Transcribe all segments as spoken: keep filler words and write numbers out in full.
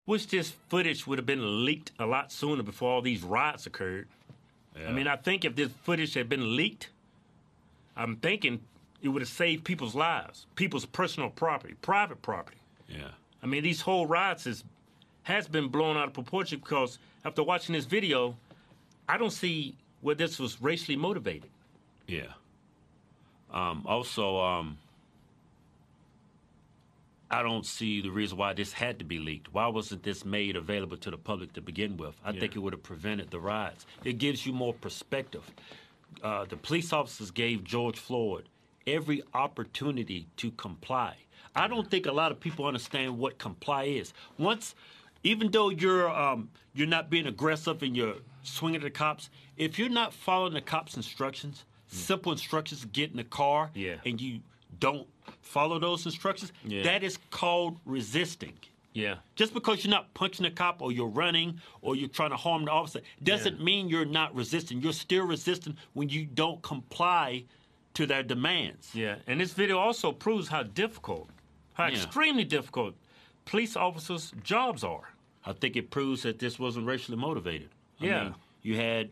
Wish this footage would have been leaked a lot sooner before all these riots occurred. Yeah. I mean, I think if this footage had been leaked, I'm thinking it would have saved people's lives, people's personal property, private property. Yeah. I mean, these whole riots is, has been blown out of proportion because after watching this video, I don't see where this was racially motivated. Yeah. Um, also, um, I don't see the reason why this had to be leaked. Why wasn't this made available to the public to begin with? I yeah. think it would have prevented the riots. It gives you more perspective. Uh, the police officers gave George Floyd every opportunity to comply. I don't think a lot of people understand what comply is. Once, even though you're um, you're not being aggressive and you're swinging at the cops, if you're not following the cops' instructions, mm. simple instructions, get in the car, yeah. and you don't follow those instructions, yeah. that is called resisting. Yeah. Just because you're not punching a cop or you're running or you're trying to harm the officer doesn't yeah. mean you're not resisting. You're still resisting when you don't comply to their demands. Yeah, and this video also proves how difficult, how yeah. extremely difficult police officers' jobs are. I think it proves that this wasn't racially motivated. I yeah. mean, you had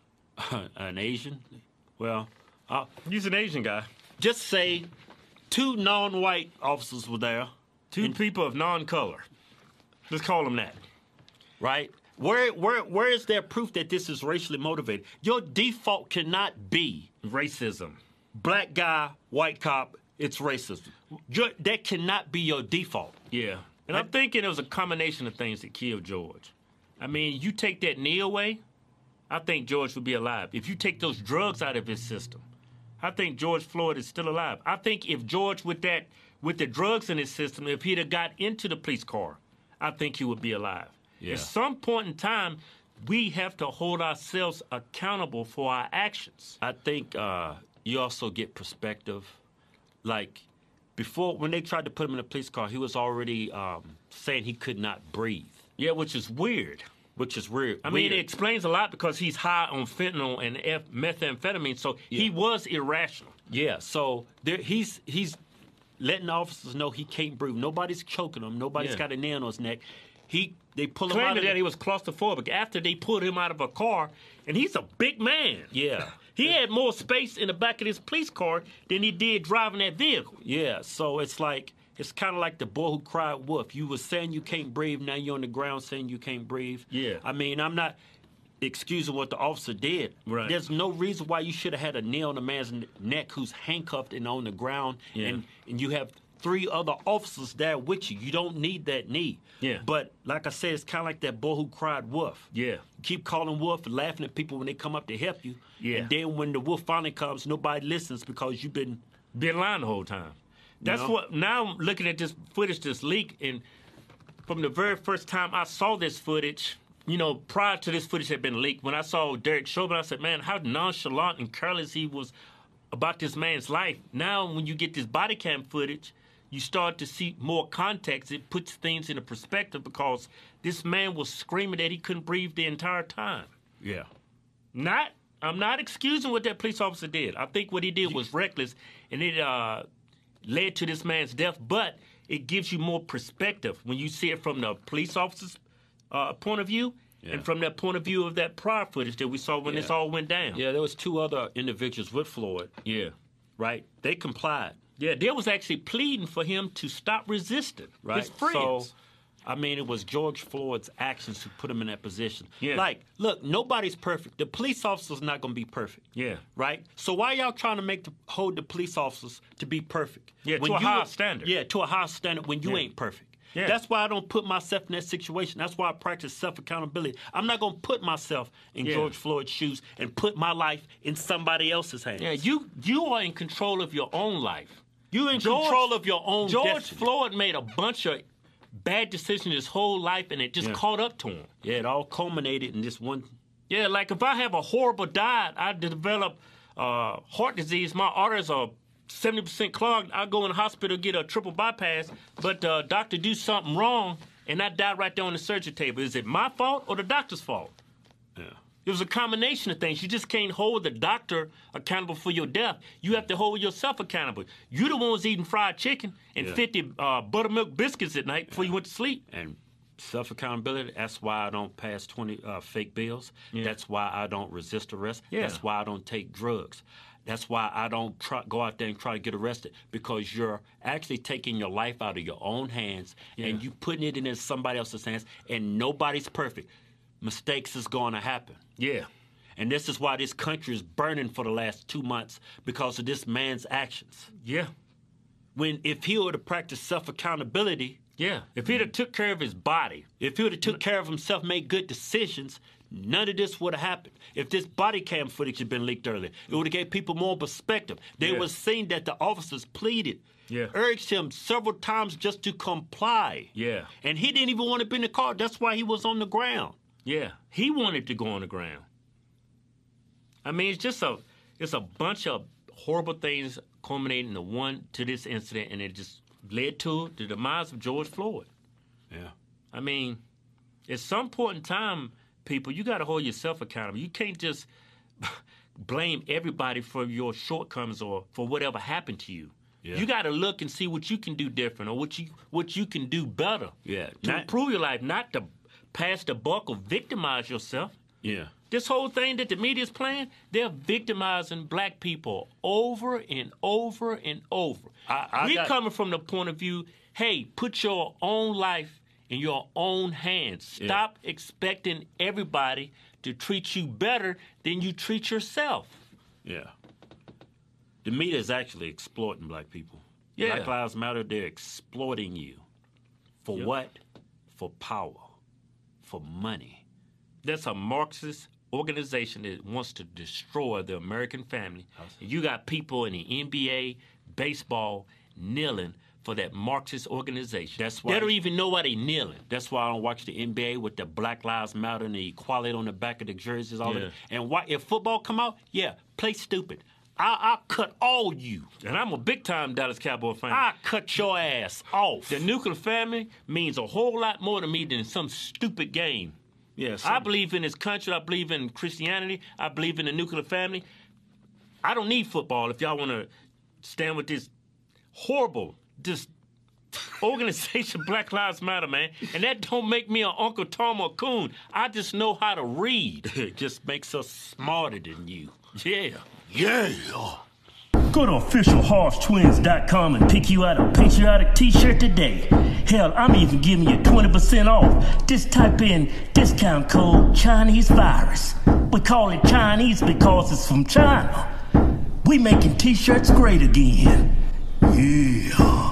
uh, an Asian, well... Uh, He's an Asian guy. Just say two non-white officers were there. Two and, people of non-color. Let's call them that. Right? Where, where, where is there proof that this is racially motivated? Your default cannot be... racism. Black guy, white cop, it's racism. Your, that cannot be your default. Yeah. And I'm thinking it was a combination of things that killed George. I mean, you take that knee away, I think George would be alive. If you take those drugs out of his system, I think George Floyd is still alive. I think if George, with that, with the drugs in his system, if he'd have got into the police car, I think he would be alive. Yeah. At some point in time, we have to hold ourselves accountable for our actions. I think uh, you also get perspective. Like, before, when they tried to put him in a police car, he was already um, saying he could not breathe. Yeah, which is weird. Which is weird. I weird. mean, it explains a lot because he's high on fentanyl and F- methamphetamine, so yeah. he was irrational. Yeah, so there, he's he's letting the officers know he can't breathe. Nobody's choking him. Nobody's yeah. got a nail on his neck. He they pull him Claiming out of that the, he was claustrophobic after they pulled him out of a car, and he's a big man. Yeah. He had more space in the back of this police car than he did driving that vehicle. Yeah, so it's like, it's kind of like the boy who cried wolf. You were saying you can't breathe, now you're on the ground saying you can't breathe. Yeah. I mean, I'm not excusing what the officer did. Right. There's no reason why you should have had a nail on a man's neck who's handcuffed and on the ground, yeah. and, and you have three other officers there with you. You don't need that knee. Yeah. But like I said, it's kind of like that boy who cried wolf. Yeah. You keep calling wolf and laughing at people when they come up to help you. Yeah. And then when the wolf finally comes, nobody listens because you've been... Been lying the whole time. That's you know? what, now I'm looking at this footage, this leak, and from the very first time I saw this footage, you know, prior to this footage had been leaked, when I saw Derek Chauvin, I said, man, how nonchalant and careless he was about this man's life. Now, when you get this body cam footage, you start to see more context. It puts things into perspective because this man was screaming that he couldn't breathe the entire time. Yeah. Not, I'm not excusing what that police officer did. I think what he did was reckless, and it uh, led to this man's death, but it gives you more perspective when you see it from the police officer's uh, point of view yeah. and from that point of view of that prior footage that we saw when yeah. this all went down. Yeah, there was two other individuals with Floyd. Yeah. Right? They complied. Yeah, they was actually pleading for him to stop resisting. Right. His friends. So, I mean, it was George Floyd's actions who put him in that position. Yeah. Like, look, nobody's perfect. The police officer's not going to be perfect. Yeah. Right? So why y'all trying to make the, hold the police officers to be perfect? Yeah, when to a you, high standard. Yeah, to a high standard when you Yeah. ain't perfect. Yeah. That's why I don't put myself in that situation. That's why I practice self-accountability. I'm not going to put myself in Yeah. George Floyd's shoes and put my life in somebody else's hands. Yeah, you you are in control of your own life. You're in George, control of your own George destiny. Floyd made a bunch of bad decisions his whole life, and it just Yeah. caught up to him. Yeah, it all culminated in this one. Yeah, like if I have a horrible diet, I develop uh, heart disease, my arteries are seventy percent clogged, I go in the hospital, get a triple bypass, but the uh, doctor do something wrong, and I die right there on the surgery table. Is it my fault or the doctor's fault? Yeah. It was a combination of things. You just can't hold the doctor accountable for your death. You have to hold yourself accountable. You're the ones eating fried chicken and Yeah. fifty uh, buttermilk biscuits at night before you went to sleep. And Self-accountability, that's why I don't pass twenty uh, fake bills. Yeah. That's why I don't resist arrest. Yeah. That's why I don't take drugs. That's why I don't try, go out there and try to get arrested, because you're actually taking your life out of your own hands Yeah. and you putting it in somebody else's hands, and nobody's perfect. Mistakes is going to happen. Yeah. And this is why this country is burning for the last two months, because of this man's actions. Yeah. When if he were to practice self-accountability, Yeah. If he'd have took care of his body, if he would have took care of himself, made good decisions, none of this would have happened. If this body cam footage had been leaked earlier, it would have gave people more perspective. They Yeah. would have seen that the officers pleaded, Yeah. urged him several times just to comply. Yeah. And he didn't even want to be in the car. That's why he was on the ground. yeah, he wanted to go on the ground. I mean, it's just a, it's a bunch of horrible things culminating into one to this incident, and it just led to the demise of George Floyd. Yeah. I mean, at some point in time, people, you got to hold yourself accountable. You can't just blame everybody for your shortcomings or for whatever happened to you. Yeah. You got to look and see what you can do different or what you what you can do better Yeah. to Not- improve your life, not to pass the buck or victimize yourself. Yeah. This whole thing that the media's playing, they're victimizing black people over and over and over. I- I We're got- coming from the point of view, hey, put your own life in your own hands. Yeah. Stop expecting everybody to treat you better than you treat yourself. Yeah. The media is actually exploiting black people. Yeah. Black Lives Matter, they're exploiting you. For Yep. what? For power. For money. That's a Marxist organization that wants to destroy the American family. You got people in the N B A, baseball, kneeling for that Marxist organization. That's why- They don't even know why they kneeling. That's why I don't watch the N B A with the Black Lives Matter and the equality on the back of the jerseys. All Yeah. that. And why, if football come out, yeah, play stupid. I, I'll cut all you. And I'm a big-time Dallas Cowboy fan. I'll cut your ass off. The nuclear family means a whole lot more to me than some stupid game. yeah, I some- believe in this country. I believe in Christianity. I believe in the nuclear family. I don't need football if y'all want to stand with this horrible, this organization, Black Lives Matter, man. And that don't make me an Uncle Tom or Coon. I just know how to read. It just makes us smarter than you. Yeah. Yeah. Go to official horse twins dot com and pick you out a patriotic t-shirt today. Hell, I'm even giving you twenty percent off. Just type in discount code Chinese Virus. We call it Chinese because it's from China. We making t-shirts great again. Yeah.